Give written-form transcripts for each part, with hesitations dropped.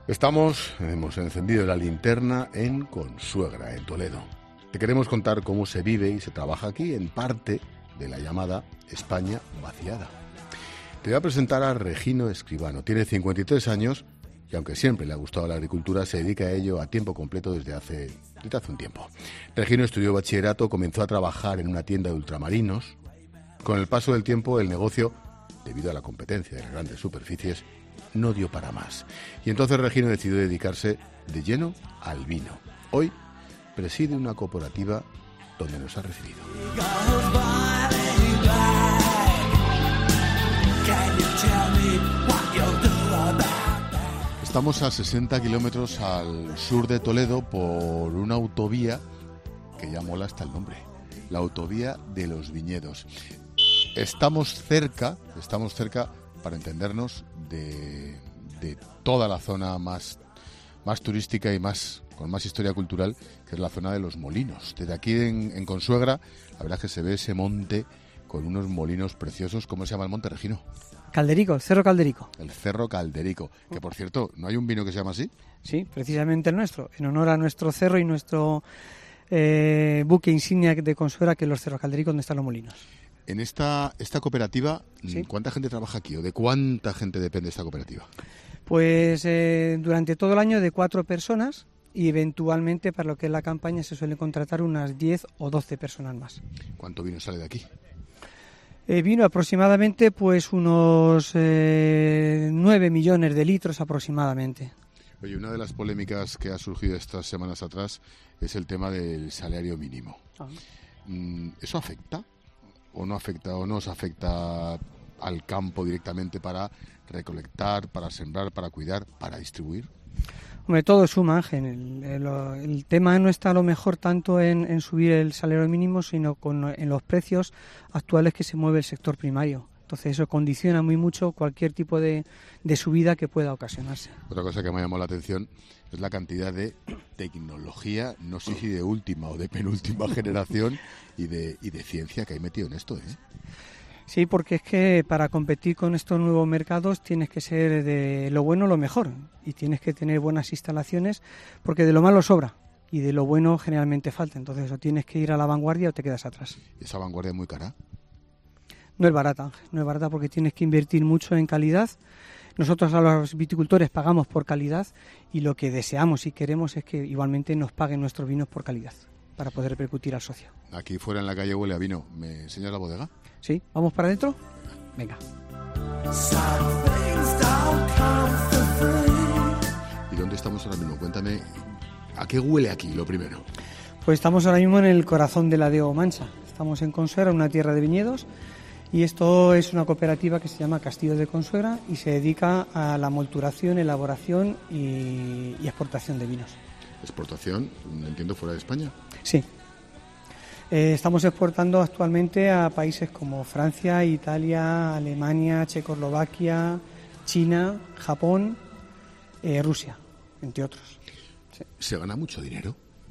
Hemos encendido la linterna en Consuegra, en Toledo. Te queremos contar cómo se vive y se trabaja aquí en parte de la llamada España vaciada. Te voy a presentar a Regino Escribano. Tiene 53 años y aunque siempre le ha gustado la agricultura, se dedica a ello a tiempo completo desde hace un tiempo. Regino estudió bachillerato, comenzó a trabajar en una tienda de ultramarinos. Con el paso del tiempo, el negocio, debido a la competencia de las grandes superficies, no dio para más. Y entonces Regino decidió dedicarse de lleno al vino. Hoy preside una cooperativa donde nos ha recibido. Estamos a 60 kilómetros al sur de Toledo por una autovía que ya mola hasta el nombre, la autovía de los viñedos. Estamos cerca, para entendernos, de toda la zona más turística y con más historia cultural, que es la zona de los molinos. Desde aquí en Consuegra, la verdad es que se ve ese monte con unos molinos preciosos. ¿Cómo se llama el monte, Regino? Calderico, el Cerro Calderico. El Cerro Calderico, que por cierto, ¿no hay un vino que se llama así? Sí, precisamente el nuestro, en honor a nuestro cerro y nuestro buque insignia de Consuegra, que es los Cerros Calderico, donde están los molinos. En esta cooperativa, ¿sí? ¿Cuánta gente trabaja aquí o de cuánta gente depende esta cooperativa? Pues durante todo el año de 4 personas y eventualmente para lo que es la campaña se suelen contratar unas 10 o 12 personas más. ¿Cuánto vino sale de aquí? Vino aproximadamente pues unos 9 millones de litros aproximadamente. Oye, una de las polémicas que ha surgido estas semanas atrás es el tema del salario mínimo. ¿Eso afecta? ¿O no afecta o no os afecta al campo directamente para recolectar, para sembrar, para cuidar, para distribuir? Hombre, todo suma, Ángel. El tema no está a lo mejor tanto en subir el salario mínimo, sino en los precios actuales que se mueve el sector primario. Entonces eso condiciona muy mucho cualquier tipo de subida que pueda ocasionarse. Otra cosa que me llamó la atención es la cantidad de tecnología, no sé si de última o de penúltima generación, y de ciencia que hay metido en esto, ¿eh? Sí, porque es que para competir con estos nuevos mercados tienes que ser de lo bueno lo mejor y tienes que tener buenas instalaciones, porque de lo malo sobra y de lo bueno generalmente falta. Entonces o tienes que ir a la vanguardia o te quedas atrás. ¿Esa vanguardia es muy cara? No es barata, Ángel, no es barata porque tienes que invertir mucho en calidad. Nosotros a los viticultores pagamos por calidad y lo que deseamos y queremos es que igualmente nos paguen nuestros vinos por calidad para poder repercutir al socio. Aquí fuera en la calle huele a vino. ¿Me enseñas la bodega? Sí, ¿vamos para adentro? Venga. ¿Y dónde estamos ahora mismo? Cuéntame, ¿a qué huele aquí lo primero? Pues estamos ahora mismo en el corazón de la Diego Mancha. Estamos en Consuegra, una tierra de viñedos, y esto es una cooperativa que se llama Castillo de Consuegra y se dedica a la molturación, elaboración y exportación de vinos. ¿Exportación? Entiendo, fuera de España. Sí. Estamos exportando actualmente a países como Francia, Italia, Alemania, Checoslovaquia, China, Japón, Rusia, entre otros. Sí. ¿Se gana mucho dinero?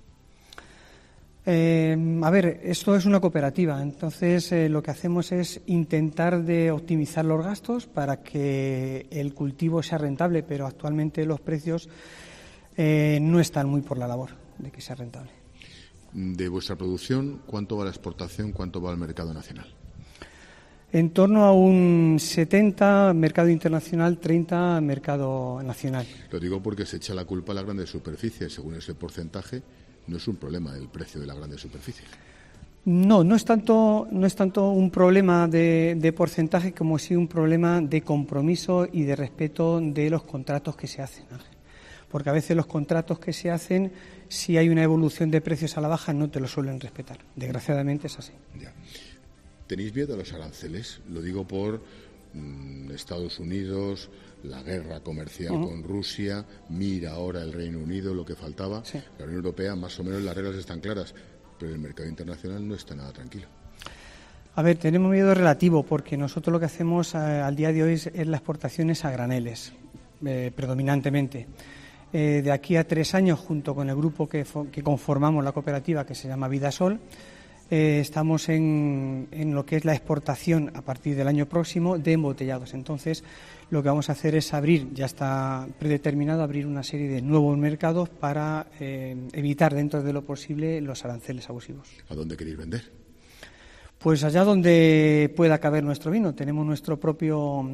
A ver, esto es una cooperativa, entonces lo que hacemos es intentar de optimizar los gastos para que el cultivo sea rentable, pero actualmente los precios no están muy por la labor de que sea rentable. De vuestra producción, ¿cuánto va a la exportación, cuánto va al mercado nacional? En torno a un 70 mercado internacional, 30 mercado nacional. Lo digo porque se echa la culpa a las grandes superficies. Según ese porcentaje, no es un problema el precio de las grandes superficies. No es tanto un problema de porcentaje como sí un problema de compromiso y de respeto de los contratos que se hacen, Ángel. Porque a veces los contratos que se hacen, si hay una evolución de precios a la baja, no te lo suelen respetar. Desgraciadamente es así. Ya. ¿Tenéis miedo a los aranceles? Lo digo por Estados Unidos, la guerra comercial con Rusia, mira ahora el Reino Unido, lo que faltaba. Sí. La Unión Europea, más o menos las reglas están claras, pero el mercado internacional no está nada tranquilo. A ver, tenemos miedo relativo porque nosotros lo que hacemos al día de hoy es las exportaciones a graneles, predominantemente. De aquí a 3 años, junto con el grupo que conformamos la cooperativa, que se llama Vidasol, estamos en lo que es la exportación a partir del año próximo de embotellados. Entonces, lo que vamos a hacer es abrir, ya está predeterminado, abrir una serie de nuevos mercados para evitar dentro de lo posible los aranceles abusivos. ¿A dónde queréis vender? Pues allá donde pueda caber nuestro vino. Tenemos nuestro propio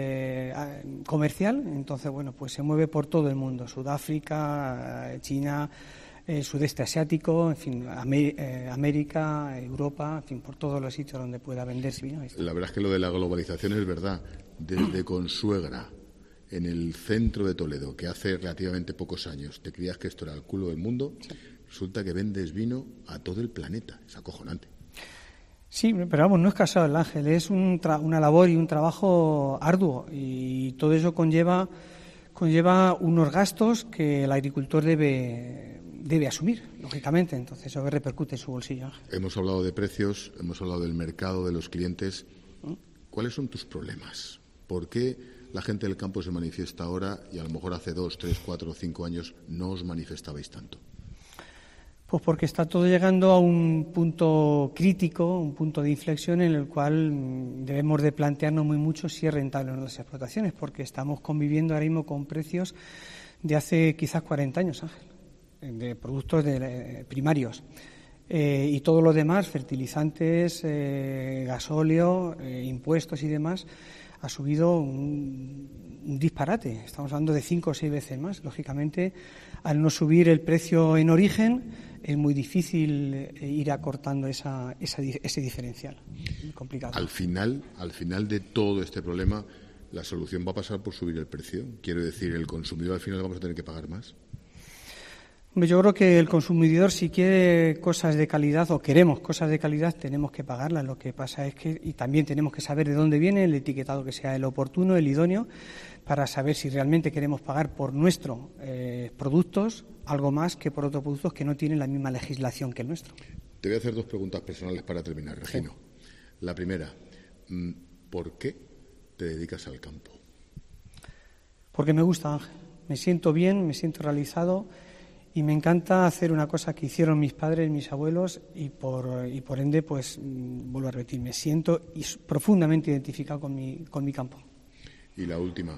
comercial, entonces, bueno, pues se mueve por todo el mundo, Sudáfrica, China, sudeste asiático, en fin, América, Europa, en fin, por todos los sitios donde pueda venderse vino. La verdad es que lo de la globalización es verdad. Desde Consuegra, en el centro de Toledo, que hace relativamente pocos años te creías que esto era el culo del mundo, sí. Resulta que vendes vino a todo el planeta. Es acojonante. Sí, pero vamos, no es casual, el Ángel, es una labor y un trabajo arduo, y todo eso conlleva unos gastos que el agricultor debe asumir, lógicamente. Entonces eso repercute en su bolsillo, Ángel. Hemos hablado de precios, hemos hablado del mercado, de los clientes. ¿Cuáles son tus problemas? ¿Por qué la gente del campo se manifiesta ahora y a lo mejor hace 2, 3, 4 o 5 años no os manifestabais tanto? Pues porque está todo llegando a un punto crítico, un punto de inflexión en el cual debemos de plantearnos muy mucho si es rentable o no las explotaciones, porque estamos conviviendo ahora mismo con precios de hace quizás 40 años, Ángel, de productos primarios. Y todo lo demás, fertilizantes, gasóleo, impuestos y demás, ha subido un disparate. Estamos hablando de 5 o 6 veces más. Lógicamente, al no subir el precio en origen, es muy difícil ir acortando ese diferencial. Muy complicado. Al final de todo este problema, la solución va a pasar por subir el precio. Quiero decir, el consumidor al final vamos a tener que pagar más. Yo creo que el consumidor, si quiere cosas de calidad o queremos cosas de calidad, tenemos que pagarlas. Lo que pasa es que, y también tenemos que saber de dónde viene el etiquetado, que sea el oportuno, el idóneo, para saber si realmente queremos pagar por nuestros productos algo más que por otros productos que no tienen la misma legislación que el nuestro. Te voy a hacer 2 preguntas personales para terminar, Regino. Sí. La primera, ¿por qué te dedicas al campo? Porque me gusta, Ángel. Me siento bien, me siento realizado. Y me encanta hacer una cosa que hicieron mis padres, mis abuelos, y por ende, pues, vuelvo a repetir, me siento profundamente identificado con mi campo. Y la última,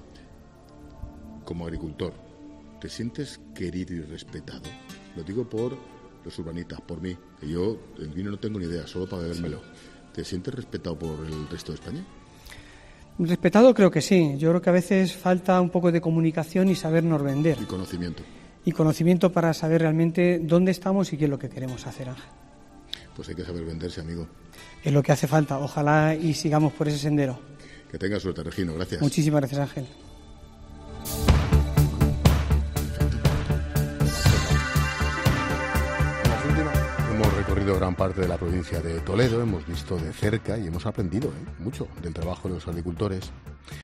como agricultor, ¿te sientes querido y respetado? Lo digo por los urbanitas, por mí, que yo el vino no tengo ni idea, solo para bebérmelo. ¿Te sientes respetado por el resto de España? Respetado creo que sí. Yo creo que a veces falta un poco de comunicación y sabernos vender. Y conocimiento. Y conocimiento para saber realmente dónde estamos y qué es lo que queremos hacer, Ángel. Pues hay que saber venderse, amigo. Es lo que hace falta. Ojalá y sigamos por ese sendero. Que tengas suerte, Regino. Gracias. Muchísimas gracias, Ángel. Hemos recorrido gran parte de la provincia de Toledo, hemos visto de cerca y hemos aprendido mucho del trabajo de los agricultores.